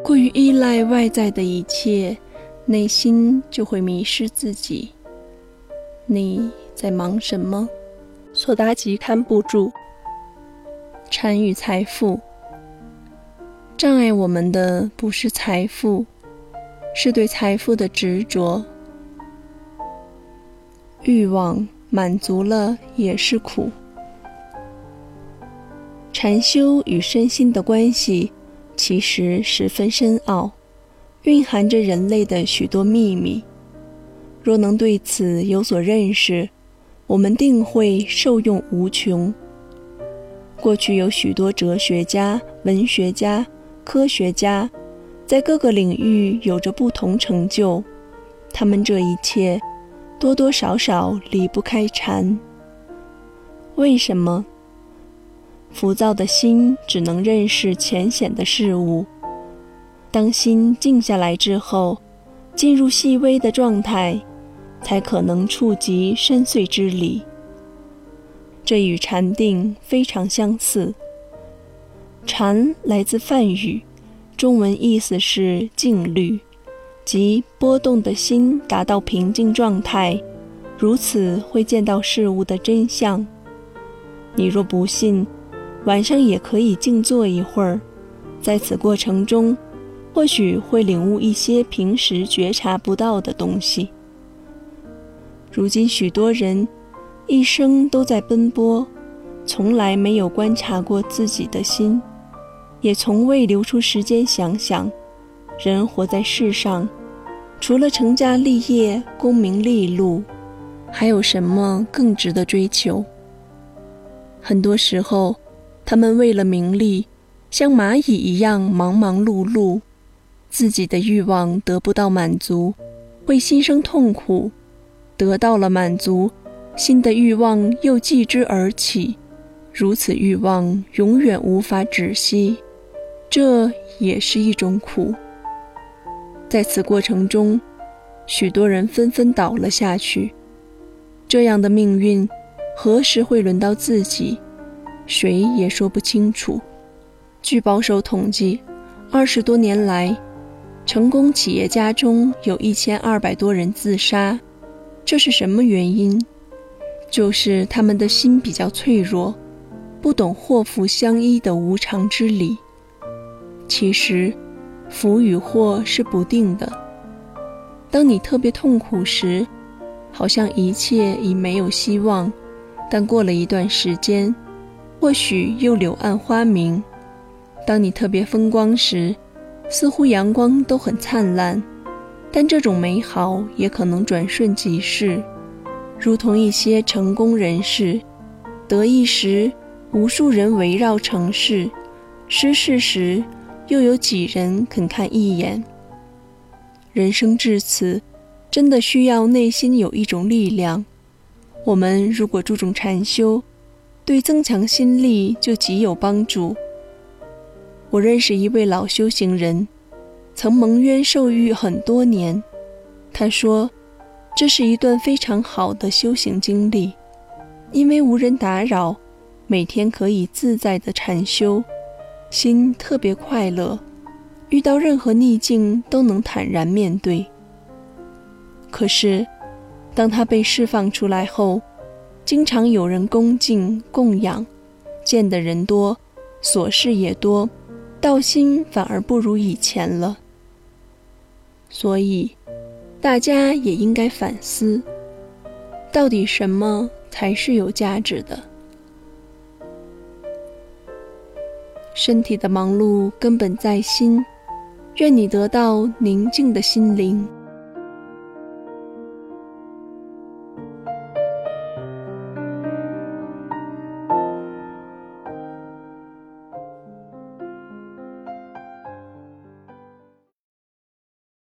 过于依赖外在的一切，内心就会迷失自己。你在忙什么？ 索达吉堪布著。 禅与财富。障碍我们的不是财富，是对财富的执着。欲望满足了也是苦。禅修与身心的关系其实十分深奥，蕴含着人类的许多秘密。若能对此有所认识，我们定会受用无穷。过去有许多哲学家、文学家、科学家，在各个领域有着不同成就，他们这一切多多少少离不开禅。为什么？浮躁的心只能认识浅显的事物，当心静下来之后，进入细微的状态，才可能触及深邃之理。这与禅定非常相似。禅来自梵语，中文意思是静虑，即波动的心达到平静状态，如此会见到事物的真相。你若不信，晚上也可以静坐一会儿，在此过程中，或许会领悟一些平时觉察不到的东西。如今许多人一生都在奔波，从来没有观察过自己的心，也从未留出时间想想，人活在世上，除了成家立业、功名利禄，还有什么更值得追求？很多时候，他们为了名利，像蚂蚁一样忙忙碌碌，自己的欲望得不到满足，会心生痛苦；得到了满足，新的欲望又继之而起，如此欲望永远无法止息，这也是一种苦。在此过程中，许多人纷纷倒了下去。这样的命运何时会轮到自己，谁也说不清楚。据保守统计，20多年来，成功企业家中有1200多人自杀。这是什么原因？就是他们的心比较脆弱，不懂祸福相依的无常之理。其实，福与祸是不定的。当你特别痛苦时，好像一切已没有希望，但过了一段时间，或许又柳暗花明。当你特别风光时，似乎阳光都很灿烂，但这种美好也可能转瞬即逝。如同一些成功人士，得意时无数人围绕城市，失势时又有几人肯看一眼。人生至此，真的需要内心有一种力量。我们如果注重禅修，对增强心力就极有帮助。我认识一位老修行人，曾蒙冤受狱很多年。他说，这是一段非常好的修行经历，因为无人打扰，每天可以自在的禅修，心特别快乐，遇到任何逆境都能坦然面对。可是，当他被释放出来后，经常有人恭敬供养，见的人多，琐事也多，道心反而不如以前了。所以，大家也应该反思，到底什么才是有价值的？身体的忙碌根本在心，愿你得到宁静的心灵。